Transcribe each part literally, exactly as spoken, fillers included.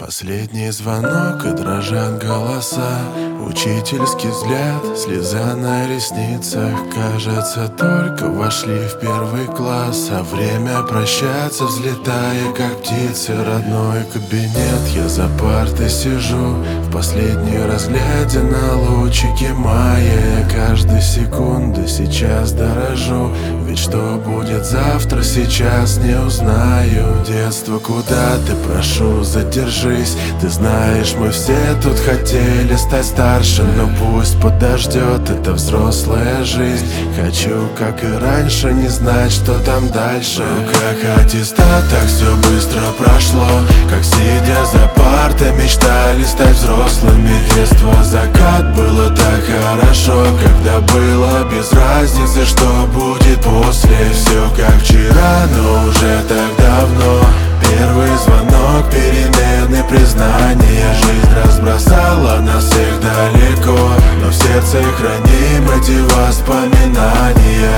Последний звонок, и дрожат голоса. Учительский взгляд, слеза на ресницах. Кажется, только вошли в первый класс, а время прощаться, взлетая как птицы. Родной кабинет, я за партой сижу, в последний раз глядя на лучики мая. Я каждой секунды сейчас дорожу, ведь что будет завтра, сейчас не узнаю. Детство, куда ты, прошу, задержись. Ты знаешь, мы все тут хотели стать старше, но пусть подождет, это взрослая жизнь. Хочу, как и раньше, не знать, что там дальше. В руках аттестат, так все быстро прошло, как сидя за партой мечтали стать взрослыми. Детство, закат, было так хорошо, когда было без разницы, что будет после. Все как вчера, но уже так давно. Первый звонок, перемены, признания. Жизнь разбросала нас всех далеко, но в сердце храним эти воспоминания.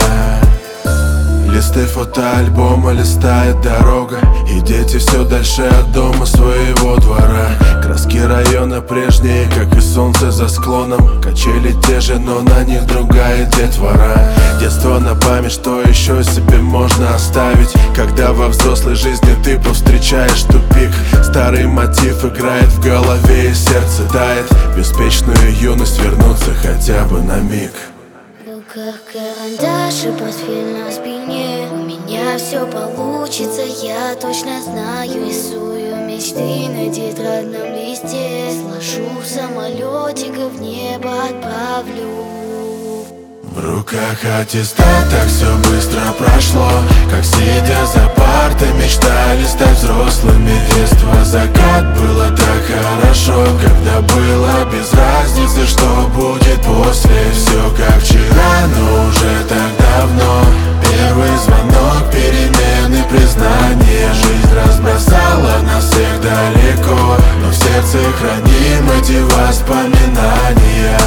Листы фотоальбома, листает дорога, и дети все дальше от дома своего двора. Краски района прежние, как и солнце за склоном. Качели те же, но на них другая детвора. Детство на память, что еще себе можно оставить, когда во взрослой жизни ты повстречаешь тупик. Старый мотив играет в голове, и сердце тает. В беспечную юность вернуться хотя бы на миг. В руках карандаш и портфель на спине. У меня все получится, я точно знаю. Рисую мечты на тетрадном листе, сложу в самолетик и в небо отправлю. В руках аттестат, так все быстро прошло, как сидя за партой мечтали стать взрослыми. Детство, закат, было так хорошо, когда было без разницы, что будет после. Все как вчера, но уже так давно. Первый звонок, перемены, признания. Жизнь разбросала нас всех далеко, но в сердце храним эти воспоминания.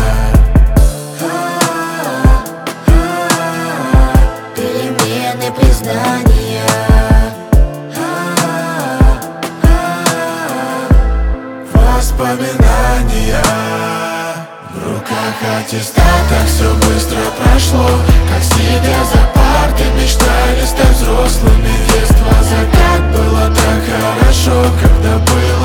Признания. Воспоминания. В руках аттестат, так все быстро прошло, как сидя за партой мечтали стать взрослыми. Детство, закат, было так хорошо, когда было